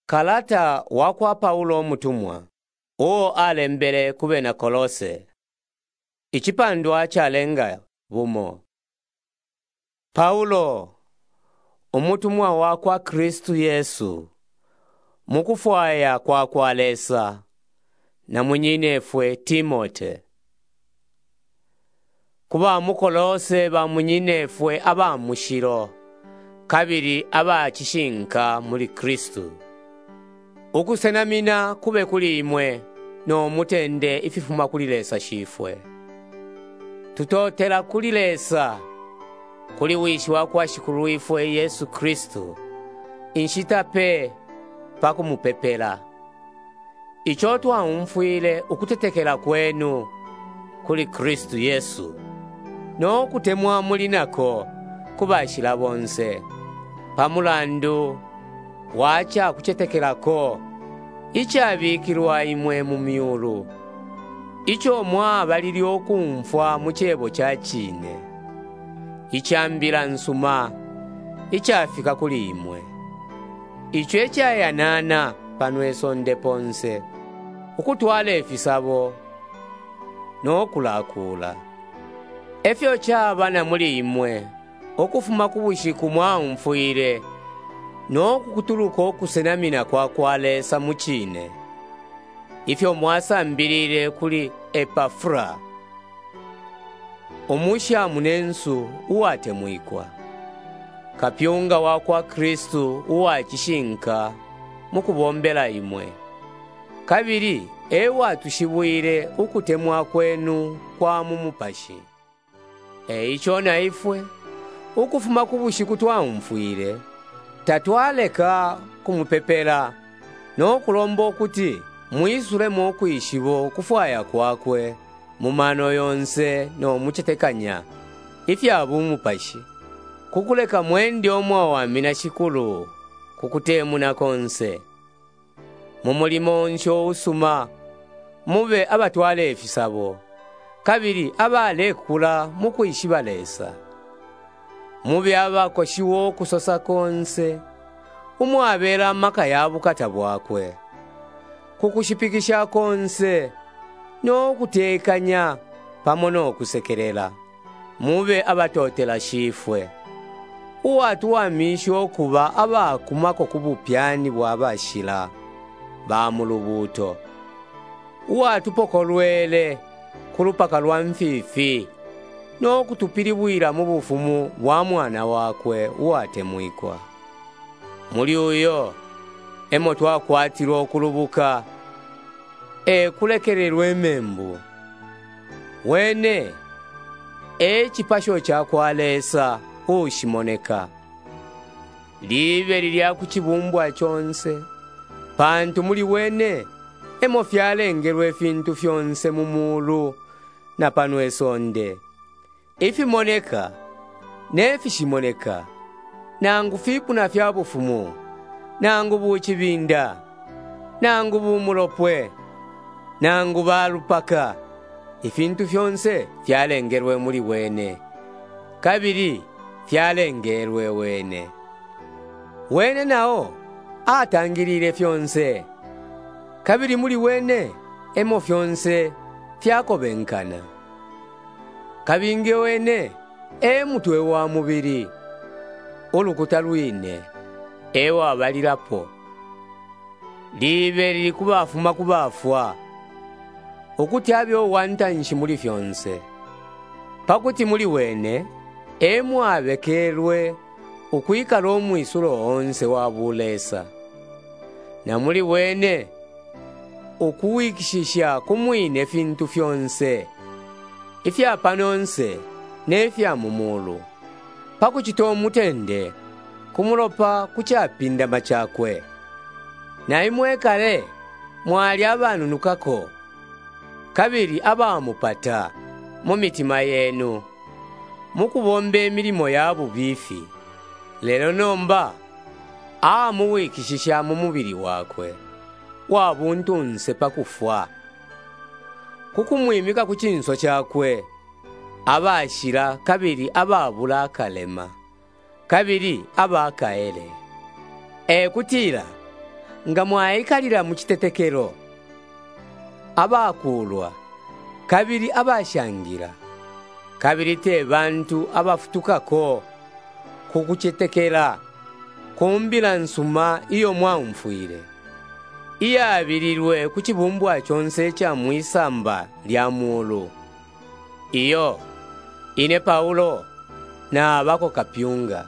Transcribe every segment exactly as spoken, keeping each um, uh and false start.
Kalata wakwa Paulo mutumwa uwo alembele kube na Kolose. Ichipandwa chalenga bumo. Paulo, umutumwa wakwa Kristu Yesu, mukufwaya kwa kwalesa, na munyinefwe Timote. Kuba mukolose ba munyinefwe aba mushiro, kabiri aba chishinka muri Kristu. Ukusenamina kube kuli imwe, no mutende ififuma kulilesa shifwe. Tutotela kulilesa, kuli wishi wakwa shikuru ifwe Yesu Kristu, inshita pe pakumupepela. Icho twaumfwile ukutetekela kwenu kuli Kristu Yesu, no kutemwa mulinako kubashila bonse, pamulandu wacha kuchetekelako ichabikirwa imwe mu myulu, icho mwabalili okumfwa mu chebo cha chine, ichambila nsuma ichafika kuli imwe, icho echayanana panwesonde ponse ukutwala efisabo n'okulakula. Efyo chabana muli imwe okufuma kubushiku mwaumfwile n'okukutuluka okusenamina kwa kwalesa muchine. Ifyo mwasambilile kuli Epafra, omusha munensu uwate mwikwa, kapyunga wakwa Kristu uwachishinka mukubombela imwe. Kabiri ewa tushibwile ukutemwa kwenu kwa mumupashi. E icho na ifwe ukufuma kubushiku twaumfwile tatwaleka kumupepela no kulombo kuti muisule mokwishibo kufwaya kwakwe mumano yonse no muchetekanya ifya bumupashi, kukuleka mwendi omwa wamina shikulu kukutemu na konse mumulimo nsho usuma mube abatwale efisabo, kabiri abalekula mukwishibalesa mube abakoshiwo kusosa konse umwabela maka yabu katabwakwe kukushipikisha konse no kutekanya pamono kusekelela mube abatotela shifwe uwatu wamisho kuba abakumako kubupyani bwabashila ba mulubuto uwatu pokolwele kulupaka lwa mfifi no kutupilibwila mu bufumu bwa mwana wakwe uwate mwikwa. Muli uyo emo twakwatilwa okulubuka e kulekelelwa emembu wene echipasho chakwalesa ushimoneka libe lilya kuchibumbwa chonse pantu muli wene emo fyalengelwa efintu fyonse mumulu na panwesonde ifimoneka nefishimoneka nangu fipu na fyabufumu nangu buchibinda nangu bumulopwe nangu balupaka ifintu fyonse fyalengelwe muli wene, kabiri fyalengelwe wene wene nao atangilile fyonse, kabiri muli wene emo fyonse fyakobenkana, kabinge wene e mutwe wa mubiri olukuta lwine ewa balilapo libe lili kubafuma kubafwa ukuti abyo wantanshi muli fyonse, pakuti muli wene emu abekelwe ukwikala omwisulo onse wabulesa, na muli wene ukuwikishisha kumwine fintu fyonse ifya panonse nefya mumulu, pakuchita omutende kumulopa kuchapinda machakwe, na imwe kale mwali abanunukako, kabiri abamupata mu mitima yenu mukubomba emilimo yabu bifi, lero nomba amuwikishisha mu mubiri wakwe wabuntunse pakufwa kukumwimika kuchinso chakwe abashira, kabiri ababula kalema, kabiri abakaele. E kutila nga mwayikalira mu kitetekero, abakulwa, kabiri abashangira, kabiri te bantu abafutukako kukuchetekera kumbila nsuma iyo mwamfuire, iyabirirwe kuchibumbwa chonse cha mwisamba lya mulu. Iyo ine Paulo na bako kapyunga.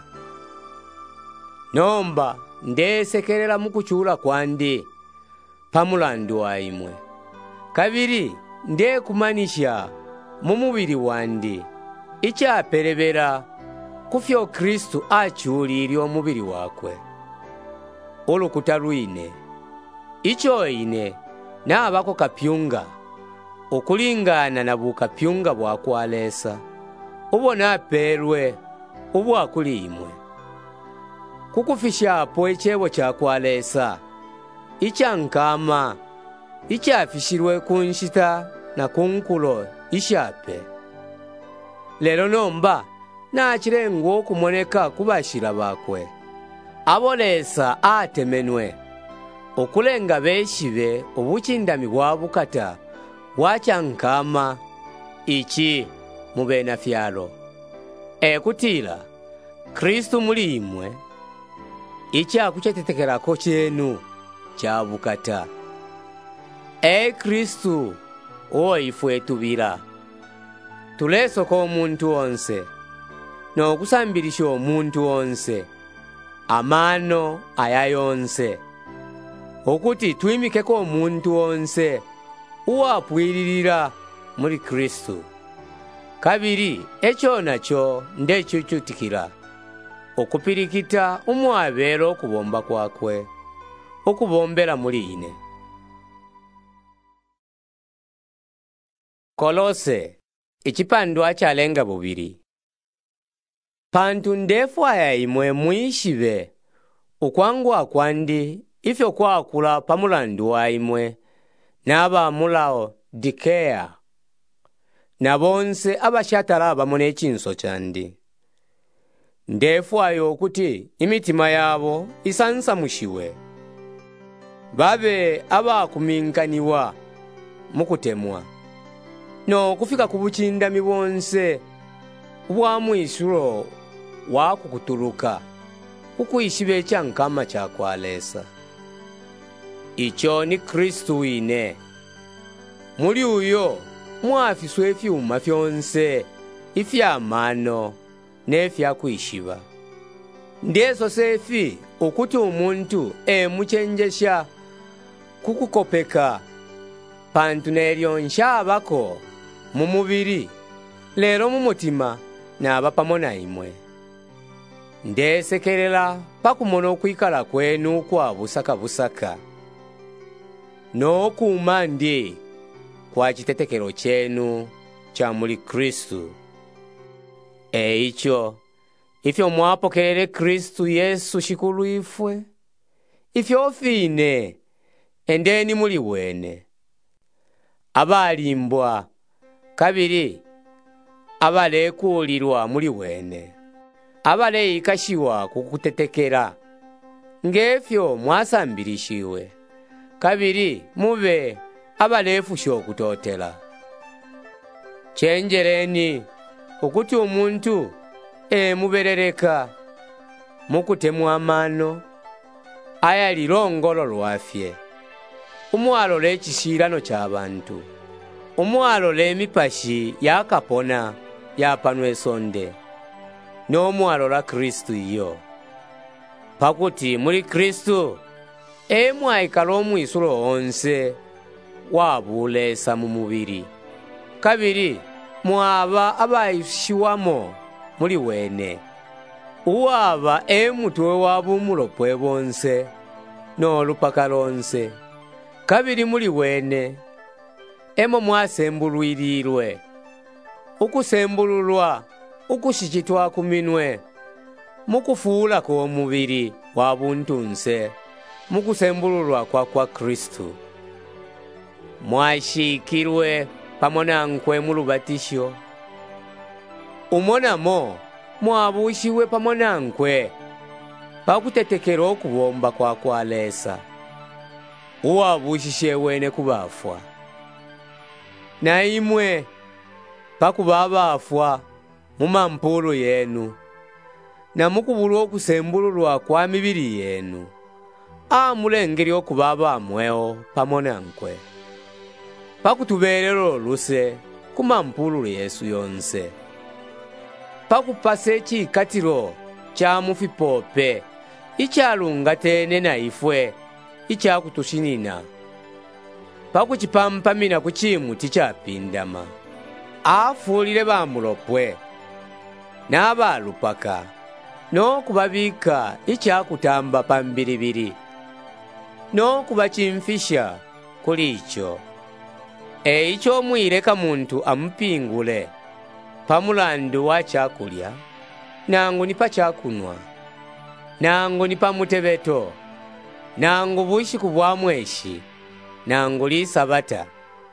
Nomba ndesekerera mukuchula kwandi pamulandu wa imwe. Kabiri nde kumanisha mumubiri wandi icha perebera kufyo Kristu achuliri omubiri wakwe. Olukuta lwine icho ine na bako kapyunga okulingana na bukapyunga bwakwalesa ubona perwe ubwakuli imwe. Kukufisha apo echebo chakwalesa icha nkama ichafishirwe kunshita na kunkulo ishape. Lero nomba nachirengo kumoneka kubashira bakwe abolesa atemenwe okulenga beshibe obuchindami bwa bukata bwachankama ichi mubena fyalo. Ekutila Kristu muli imwe icha kuchetetekerako chenu cha bukata. E Kristu oifwe tubira tulesoko omuntu onse n'okusambirisha omuntu onse amano ayayonse okuti twimikeko omuntu onse uwapwiririra muri Kristu. Kabiri echo nacho ndechuchutikira okupirikita umwabero okubomba kwakwe okubombera muri ine. Kolose ichipandwa chalenga bubiri. Pantu ndefu aya imwe muishibe ukwangwa kwandi ifyo kwakula pamulandu wa imwe naba mulao dikea na bonse abashatara bamone chinso chandi. Ndefu ayo kuti imitima yabo isansa mushiwe babe abakuminkaniwa mukutemwa no kufika kubuchinda mibonse bwa mwisuro wakukutuluka kukuishibe chankama chakwalesa. Icho ni Kristu ine muli uyo mwafiswe fyuma fyonse ifyamano nefya kuishiba. Ndeso sefi okuti umuntu emuchenjesha kukukopeka pantu neryo nshabako mumubiri lero mumutima naba pamona imwe. Ndesekerera pakumona okwikala kwenu kwa busaka busaka no kumandi kwa chitetekero chenu cha muli Kristu. Eicho ifyo mwapokelele Kristu Yesu shikulu ifwe ifyo fine endeni muli wene abalimbwa. Kabiri abalekulirwa muli wene abaleyikashiwa kukutetekera ngefyo mwasambirishiwe. Kabiri mube abalefusha okutotela. Chenjereni okuti omuntu emuberereka mukutemwa amano ayali longolo lwafye umwalo lechishirano chabantu umwalo lemipashi yakapona yapanwe sonde n'omwalo la Kristu iyo. Pakuti muri Kristu emwaikala omwisulo onse wabulesa mu mubiri. Kabiri mwaba abayishiwamo muri wene uwaba emutwe wabumulopwe bonse n'olupaka lonse. Kabiri muri wene emo mwasembulwirirwe ukusembululwa ukushikitwa kuminwe mukufuula ko mubiri wabuntunse mukusembululwa kwa kwa Kristu. Mwashikirwe pamona nkwe mulubatisho umonamo mwabushiwe pamona nkwe pakutetekera okubomba kwa kwalesa uwabushishe wene kubafwa. Na imwe pakuba abafwa mumampulu yenu, na mukubulwa okusembululwa kwa mibiri yenu, amulengeri okuba abamweo pamona nkwe. Pakutuberero luse kumampulu Yesu yonse. Pakupase chikatiro cha mufipope ichalunga tene na ifwe ichakutushinina. Pakuchipampamina kuchimu tichapindama. Afulile bamulopwe na abalupaka no kubabika ichakutamba pambilibili no kubachimfisha kulicho. E icho mwileka muntu amupingule pamulandu wa chakulya, nangu nipa chakunwa, nangu nipa mutebeto, nangu bushiku bwa mweshi, nangu li sabata.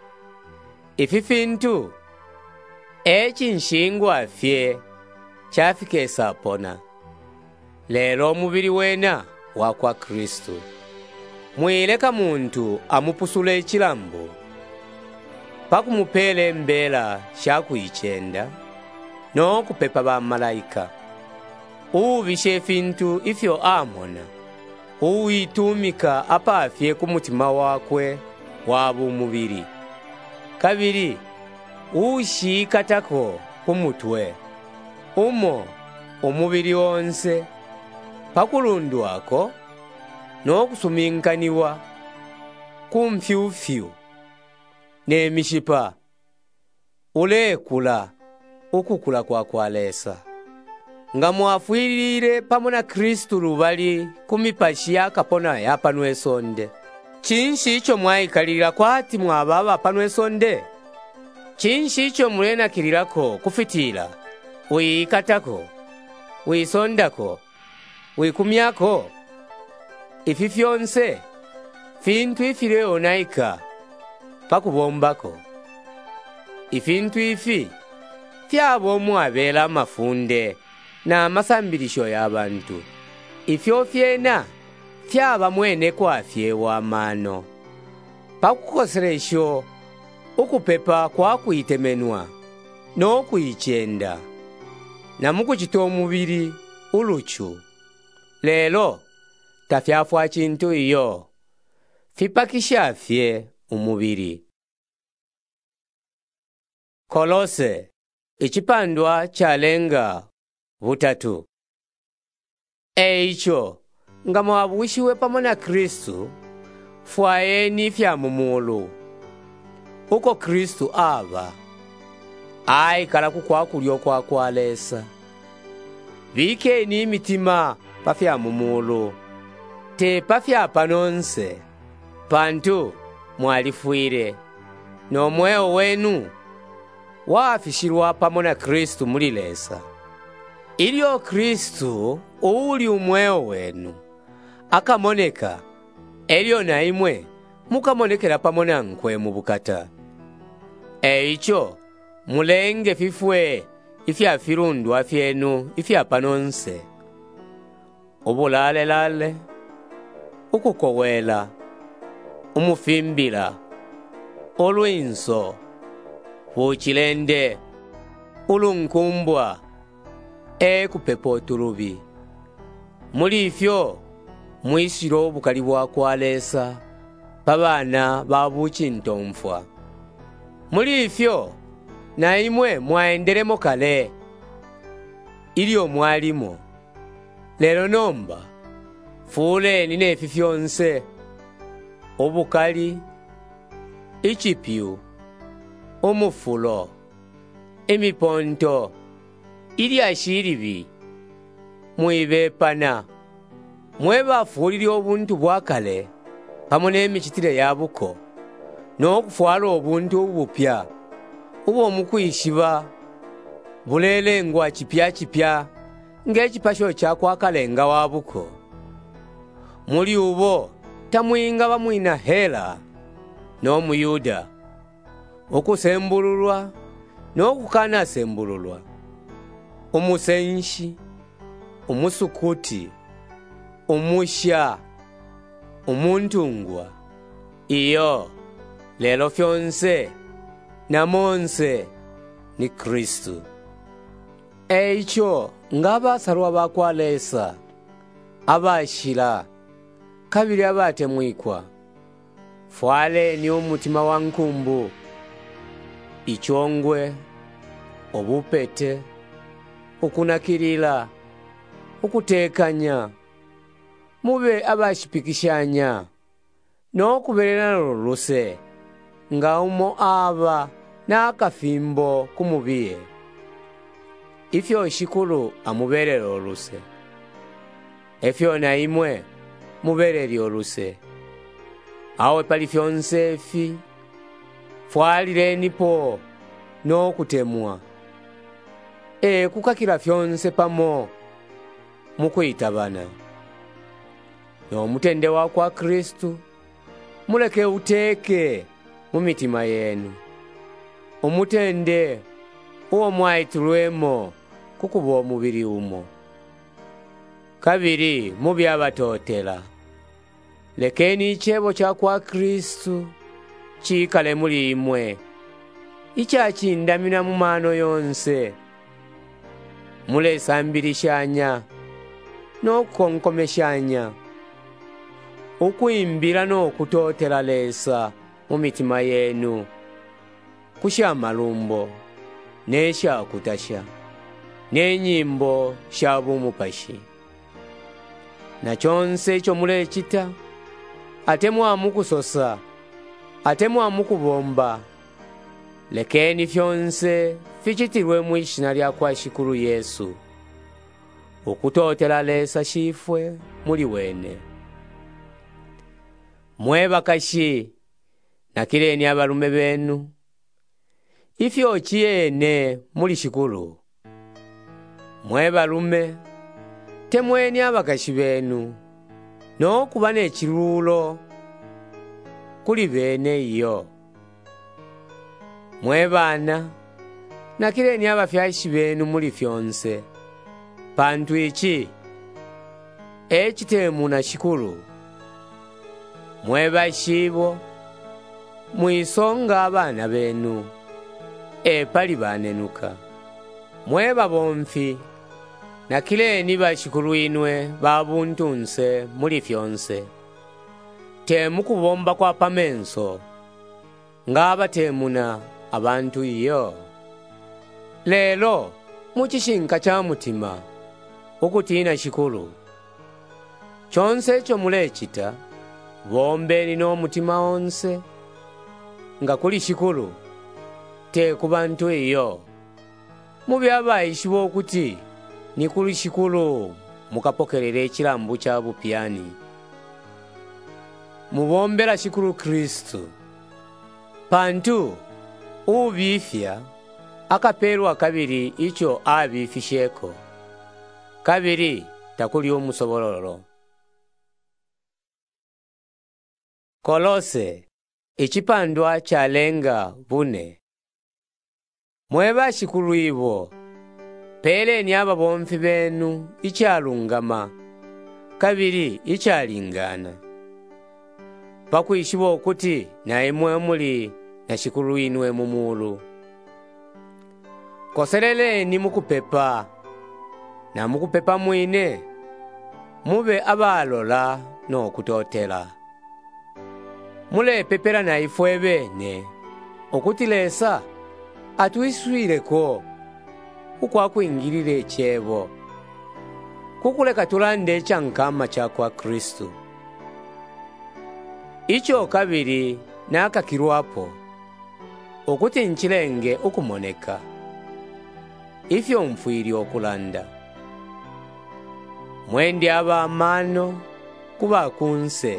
Ifi fintu echi nshingwa afye chafike sapona. Lelo mubiri wena wakwa Kristu. Mwileka muntu amupusule echilambo pakumupele mbela shakuichenda no kupepa ba malaika. Uvishe fintu ifyo amona, uitumika apa afye kumutima wakwe wabu mubiri. Kabiri, ushikatako kumutwe, umo umubiri wonse pakulundwako no kusuminkaniwa kumfyufyu ne mishipa ulekula ukukula kwa kwalesa. Nga mwafwilile pamona Kristu lubali kumipashi yakapona yapanwe sonde. Chinshi icho mwaikalila kwati mwababa panwe sonde. Chinshi icho mulena kililako kufitila, uikatako, uisondako, uikumyako. Ifi fyonse fintu ifile onaika pakubombako. Ifintu ifi fyabomu abela mafunde na masambilisho y'abantu. Ifyo fyena fyaba mwene kwa fyewa mano. Pakukoselesho ukupepa kwa kuitemenwa no kuichenda na mukuchita omubiri uluchu. Lelo tafyafwa chintu iyo fipakisha fye umubiri. Kolose ichipandwa chalenga butatu. Eicho nga mwabushiwe pamona Kristu fwaeni fya mumulu. Uko Kristu aba ai kala kukwakulyo kwa kwalesa. Vike ni mitima pafya mumulu, te pafya panonse pantu mwalifuire. No mweo wenu wafishirwa pamona Kristu mulilesa. Ilio Kristu uli umweo wenu akamoneka, elio na imwe mukamonekela pamona nkwe mubukata. Eicho mulenge fifwe ifya firundwa fyenu ifya panonse. Ubulale lale, ukukowela, umufimbila, olwinso, uchilende, ulunkumbwa, e kupepo turubi. Mulifyo mwisiro bukalibwa kwalesa pabana babuchi ntomfwa. Mulifyo na imwe mwaendelemo kale ilio mwalimo. Lelo nomba fule nine fifyonse obukali, ichipyu, umufulo, imiponto, ili ashiribi mwibepana. Mweba fulili obuntu bwakale pamone emichitile yabuko no kufwala obuntu obupya ubo mukuyishiba bulele ngwa chipya chipya ngechipasho chakwakalenga wabuko. Muli ubo tamwinga bamwina hela no muyuda okusembululwa no kukana sembululwa, umusenshi, umusukuti, umusha, umuntungwa, iyo lelo fyonse na monse ni Kristu. Eicho ng'abasarwa bakwalesa abashira kabiri abatemwikwa fwale ni umutima wa nkumbu ichongwe obupete okunakirila okutekanya mube abashipikishanya n'okuberera luluse nga umo aba n'akafimbo kumubiye ifyo shikulu amuberera oluse efyo na imwe mubereri oluse awe pali fyonse fi fwalire nipo n'okutemwa e kukakira fyonse pamo mukwitabana n'omutende wa kwa Kristu muleke uteke mu mitima yenu omutende uwo mwaitulwemo kukuba omubiri umo. Kabiri mubi abatotela lekeni ichebo cha kwa Kristu chikale muli imwe ichachindamina mu mano yonse mulesambirishanya n'okukonkomeshanya okwimbira n'okutotela lesa mu mitima yenu kusha malumbo nesha kutasha n'enyimbo sha bumupashi na chonse icho mulechita ate mwamukusosa ate mwamukubomba lekeni fyonse fichitirwe mu ishina lya kwa shikuru Yesu okutotela lesa shifwe muli wene. Mweba kashi nakireni abalume benu ifyo chiyene muli shikuru. Mweba lume temweni abakashi benu no kubane chirulo kuli bene iyo. Mwebana nakireni abafyashi benu muli fyonse pantu ichi echitemu na shikuru. Mweba shibo mwisonga abana benu e pali banenuka. Mweba bomfi nakireni bashikuru inwe babuntunse muli fyonse temu kubomba kwa pamenso ngaba temuna abantu iyo. Lelo muchishinka cha mutima ukutina shikuru chonse cho mulechita bombeni no mutima onse nga kuli shikuru te kubantu iyo mubi abayishi bokuti ni kuli shikuru mukapokelele chilambu cha bupyani mubombera shikuru Kristu pantu ubifya akaperwa kabiri icho abifisheko kabiri takuli umusobololo. Kolose ichipandwa chalenga bune. Mweba shikuru ibo pele ni aba bomfi benu ichalungama kabiri ichalingana pakuishibo kuti na imwe muli na shikuru inwe mumulu. Koselele ni mukupepa na mukupepa mwine mube abalola no kutotela. Mule pepera na ifwe bene okuti lesa atuiswireko ukwa kuingirire echebo kukuleka tulande chankama cha kwa Kristu. Icho kabiri nakakirwapo okuti nchilenge ukumoneka ifyo mfwiri okulanda. Mwendi aba amano kuba kunse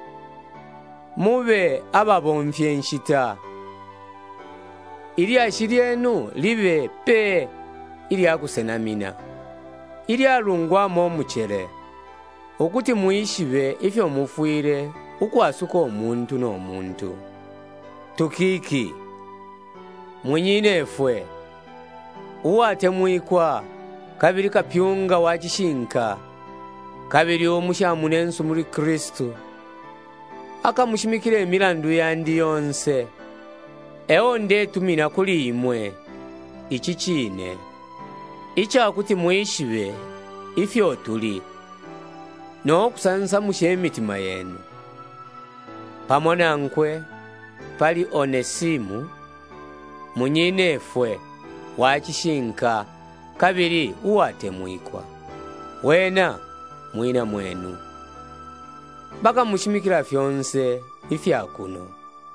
mube aba bomfye nshita ili ashirienu libe pe ili akusenamina ili alungwamo muchere okuti muishibe ifyo mufwire ukwasuka omuntu n'omuntu. Tukiki mwenyinefwe uwate mwikwa kabiri kapyunga wachishinka kabiri omushamunensu muri Kristu akamushimikira emilandu yandi yonse. Ewo ndetumina kuli imwe ichi chine, ichakuti mwishibe ifyo tuli, n'okusansamusha emitima yenu. Pamwe nankwe pali Onesimu, munyinefwe wachishinka kabiri uwatemwikwa, wena mwina mwenu. Bakamushimikira fyonse ifyakuno.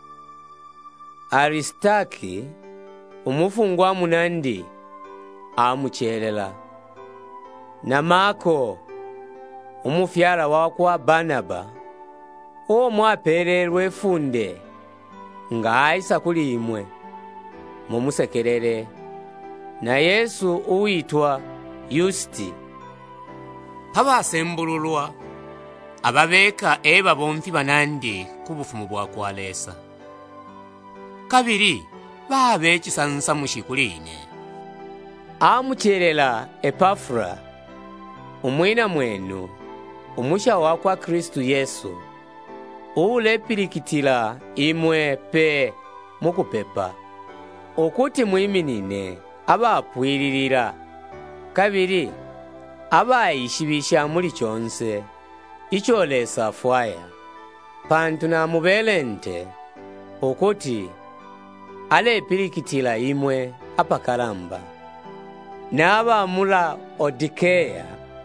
Aristaki, umufungwa munandi, amuchelela. Na Mako, umufyara wakwa Barnaba, uwo mwapererwe funde, nga aisa kuli imwe, mumusekerere. Na Yesu uwitwa Yusti. Abasembululwa ababeka eba bomfi banandi kubufumu bwa kwalesa. Kabiri babe chisansa mushikuline. Amuchelela Epafra, umwina mwenu, umusha wakwa Kristu Yesu, ulepirikitila imwe pe mukupepa, okuti mwiminine abapwililira. Kabiri abayishibisha muli chonse, icholesa fwaya, pantu na mubelente, okuti alepirikitila imwe apakalamba. Naba mula Odikeya,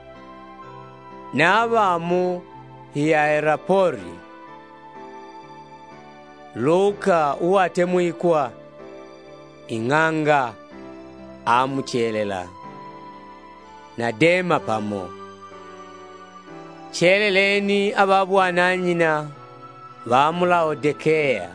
naba mu Hierapori, Luka uwatemwikwa, inganga amuchelela. Na Dema pamo. Cheleleni ababwana nyina bamula Odikeya.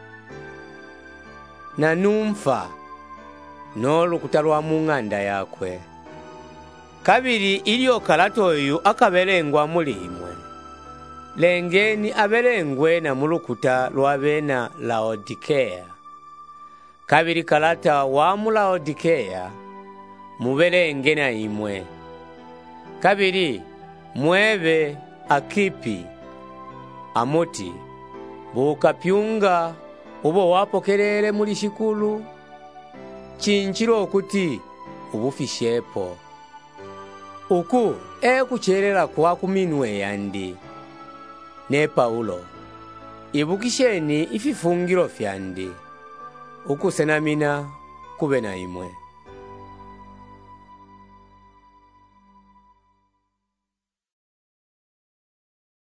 Na Numfa n'olukuta lwa munganda yakwe. Kabiri ilio kalato yu akabelengwa muli imwe. Lengeni abelengwe na mulukuta lwa bena Laodikeya. Kabiri kalata wa mu Laodikeya mubelenge na imwe. Kabiri mwebe Akipi amuti bukapyunga ubo wapokelele muli shikulu, chinchilo okuti ubufishepo. Uku ekuchelela kwa kuminwe yandi. Ne Paulo, ibukisheni ififungiro fyandi, uku senamina kube na imwe.